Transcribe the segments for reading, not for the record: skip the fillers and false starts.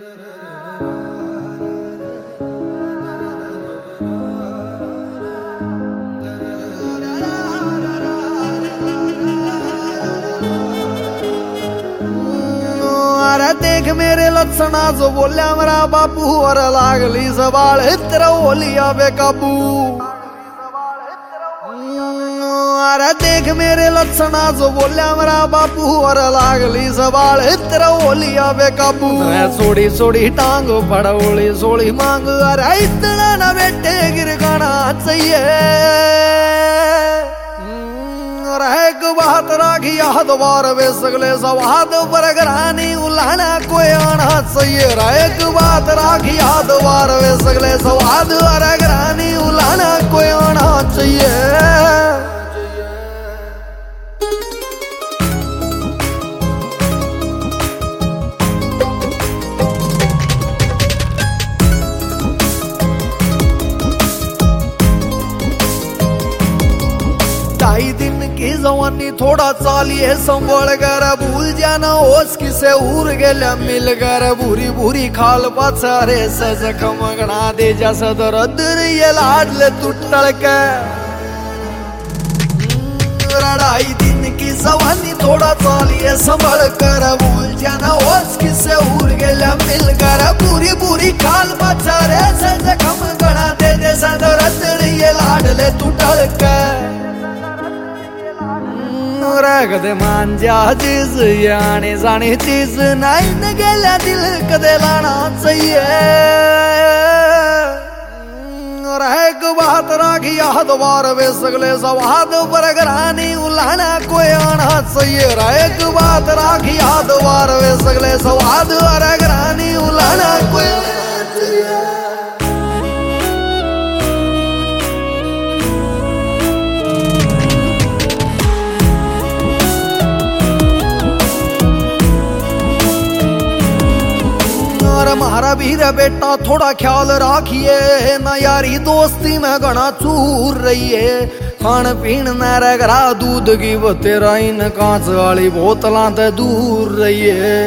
अरे देख मेरे लक्षणा जो बोलिया मेरा बापू और लागली सवाल तेरा होलिया बेकाबू। अरे देख मेरे लक्षणा जो बोलिया मेरा बापू और लागली सवाल तेरा होलिया बेकाबू। सोड़ी सोड़ी टांग पड़ोली सोड़ी मांग अरे इतना ना बेटे गिर गाना चाहिए। एक बात राखी याद बार वे सगले सवाद पर घरानी उलाना कोई आना चाहिए। एक बात राखी याद बार वे सगले सवाद पर घरानी उलाना कोई आना चाहिए। ढाई दिन की जवानी थोड़ा चालिए संभल कर भूल जाना होश किसे उड़ गया मिल कर भूरी भूरी खाल पछारे से जखम गणा दे जैसा दर्द ये लाड ले तू टड़के। ढाई दिन की जवानी थोड़ा चालिए संभल कर भूल जाना होश किसे उड़ गया मिल कर भूरी भूरी खाल पछारे से जखम गणा दे जैसा दर्द ये लाड ले तू टड़के। कदे मान जा चीज आने जाने चीज नहीं न गेला दिल कदे लाना चाहिए। एक बात राखी याद बार वे सगले सवाद पर घरानी उलाना कोई आना चाहिए। एक बात राखी याद बार वे सगले सवाद पर घरानी उलाना कोई आना चाहिए। मारा वीर बेटा थोड़ा ख्याल राखिए ना यारी दोस्ती में घना चूर रही है। खान पीन न रगरा दूध की वो तेरा इन कांच वाली बोतलां ते दूर रही है।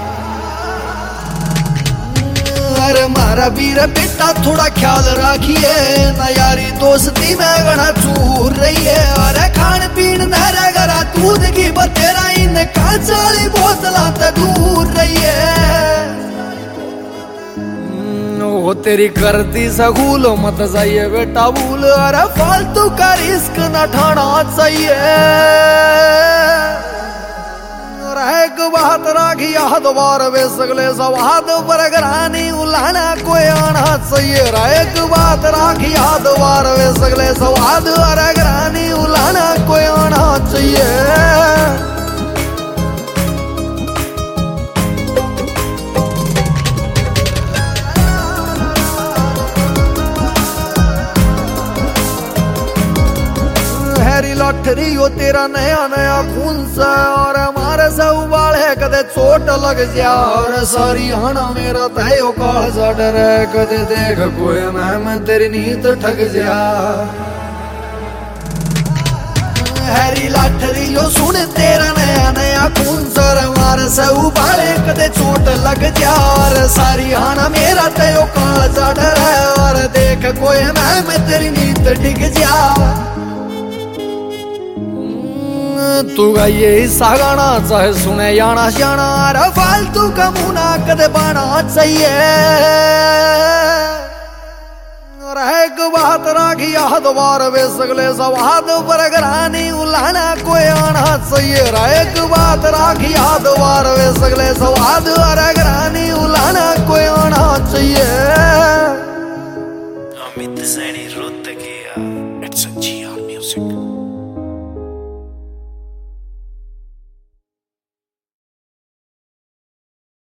अरे मारा वीर बेटा थोड़ा ख्याल राखिए ना यारी दोस्ती में घना चूर रही है। अरे खान पीन न रगरा दूध की वो तेरा इन कांच वाली बोतलां ते दूर रही है। वो तेरी करती सगुल मत जाइए बेटा भूल अरे फालतू का रिस्क न ठाना चाहिए। एक बात राखी याद बार वे सगले सवाद पर घरानी उलाना कोई आना चाहिए। एक बात राखी याद बार वे सगले सवाद पर घरानी उलाना कोई आना चाहिए। लॉटरी हो तेरा नया नया खून सा और हमारे से उबाल है कदे चोट लग जा। और सारी हाना मेरा तय काल सा डर है कदे देख कोई मैं तेरी नींद ठग जा। हैरी लॉटरी हो सुन तेरा नया नया खून सा हमारे से उबाल है कदे चोट लग जा। और सारी हाना मेरा तय काल सा डर है और देख कोई मैं तेरी नींद ठग जा। तू गाइए हिस्सा गाना चाहे सुने याना श्याना अरे फालतू का मुना कदे बाना चाहिए। एक बात राखी याद बार वे सगले सवाद पर घरानी उलाना कोई आना चाहिए। एक बात राखी याद बार वे सगले सवाद पर घरानी उलाना कोई आना चाहिए। Amit Saini Rohatkiya, it's a GR Music।